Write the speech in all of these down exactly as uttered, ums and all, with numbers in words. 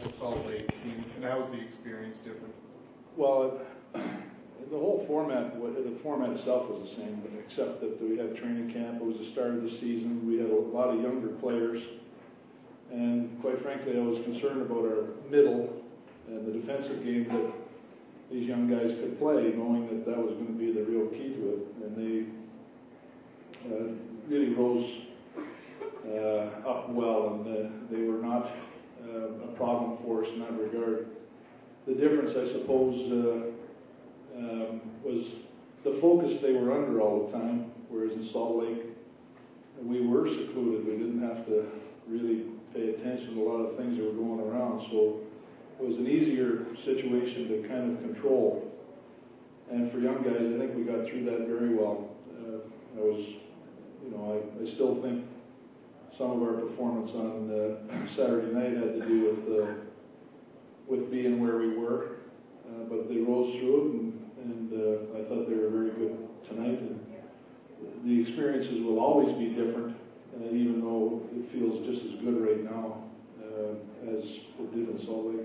the Salt Lake team, and how was the experience different? Well, the whole format, the format itself was the same, but except that we had training camp. It was the start of the season. We had a lot of younger players, and quite frankly, I was concerned about our middle and the defensive game that these young guys could play, knowing that that was going to be the real key to it. And they uh, really rose uh, up well, and uh, they were not uh, a problem for us in that regard. The difference, I suppose, uh, um, was the focus they were under all the time, whereas in Salt Lake, we were secluded. We didn't have to really pay attention to a lot of things that were going around. So it was an easier situation to kind of control. And for young guys, I think we got through that very well. Uh, I was, you know, I, I still think some of our performance on uh, Saturday night had to do with uh, with being where we were, uh, but they rose through it, and, and uh, I thought they were very good tonight. And the experiences will always be different, uh, even though it feels just as good right now uh, as it did in Salt Lake.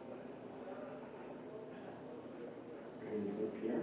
Here.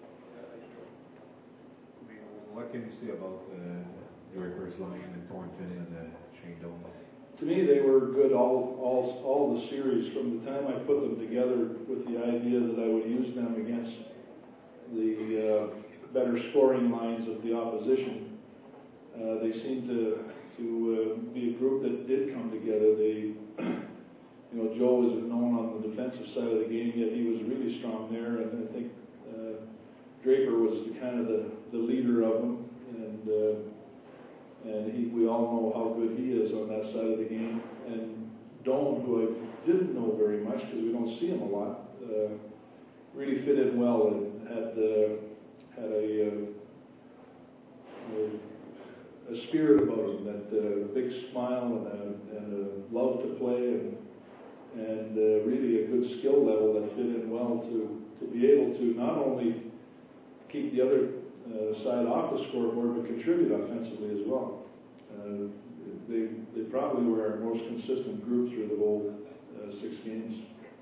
What can you say about uh, your first line in Thornton and uh, Shane Doan? To me, they were good all, all, all the series. From the time I put them together with the idea that I would use them against the uh, better scoring lines of the opposition, uh, they seemed to to uh, be a group that did come together. They, you know, Joe is known on the defensive side of the game, yet he was really strong there, and I think uh, Draper was the kind of the, the leader of them, and. Uh, And he, we all know how good he is on that side of the game. And Doan, who I didn't know very much because we don't see him a lot, uh, really fit in well and had uh, had a, uh, a a spirit about him, that uh, big smile and a, and a love to play, and and uh, really a good skill level that fit in well to to be able to not only keep the other Uh, side off the scoreboard, but contribute offensively as well. Uh, they they probably were our most consistent group through the whole uh, six games.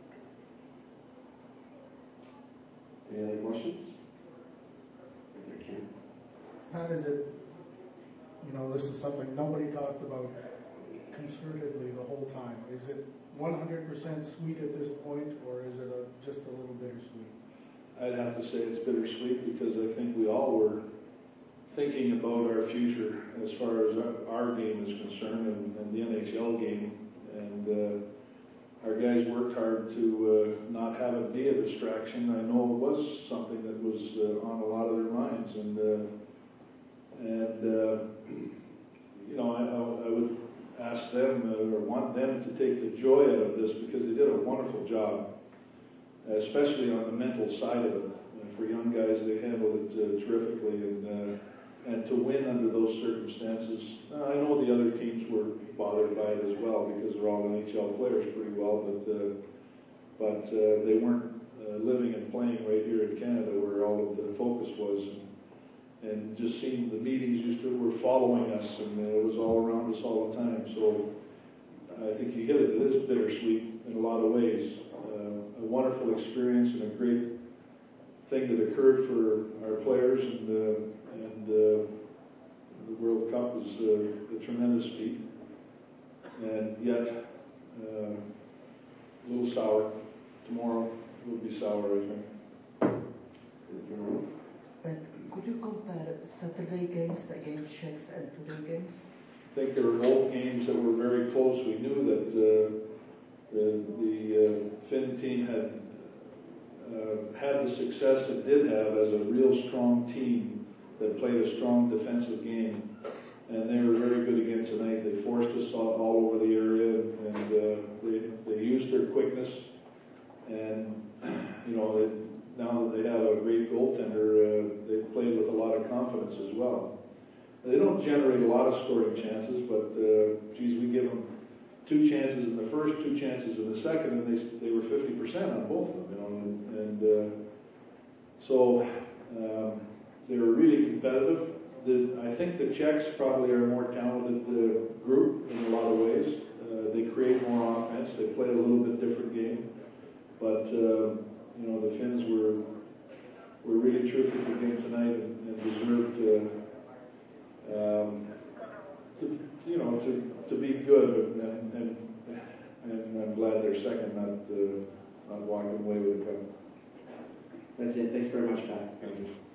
Any other questions? Thank you. How does it, you know, this is something nobody talked about concertedly the whole time. Is it one hundred percent sweet at this point, or is it a, just a little bittersweet? I'd have to say it's bittersweet because I think we all were thinking about our future as far as our, our game is concerned, and, and the N H L game. And uh, our guys worked hard to uh, not have it be a distraction. I know it was something that was uh, on a lot of their minds, and uh, and uh, you know I, I would ask them uh, or want them to take the joy out of this because they did a wonderful job, especially on the mental side of it. Uh, for young guys, they handled it uh, terrifically, and uh, and to win under those circumstances. Uh, I know the other teams were bothered by it as well because they're all N H L players pretty well, but uh, but uh, they weren't uh, living and playing right here in Canada where all of the focus was, and, and just seeing the meetings used to were following us, and uh, it was all around us all the time. So I think you hit it. It is bittersweet in a lot of ways. Uh, a wonderful experience and a great thing that occurred for our players, and uh, and uh, the World Cup was uh, a tremendous feat, and yet uh, a little sour. Tomorrow will be sour, I think. But could you compare Saturday games against Czechs and today games? I think they were both games that were very close. We knew that uh, the, the uh, Finn team had uh, had the success it did have as a real strong team that played a strong defensive game, and they were very good again tonight. They forced us all, all over the area, and uh, they they used their quickness, and you know they, now that they have a great goaltender, uh, they played with a lot of confidence as well. They don't generate a lot of scoring chances, but uh, geez, we give them two chances in the first, two chances in the second, and they they were fifty percent on both of them, you know, and, and uh, so um, they were really competitive. The, I think the Czechs probably are a more talented uh, group in a lot of ways. Uh, Uh, they create more offense. They play a little bit different game. But, uh, you know, the Finns were were really terrific again tonight and, and deserved, uh, um, to, you know, to, to be good. And, and, and I'm glad they're second, not, uh, not walking away with the cup. That's it. Thanks very much, Pat. Thank you.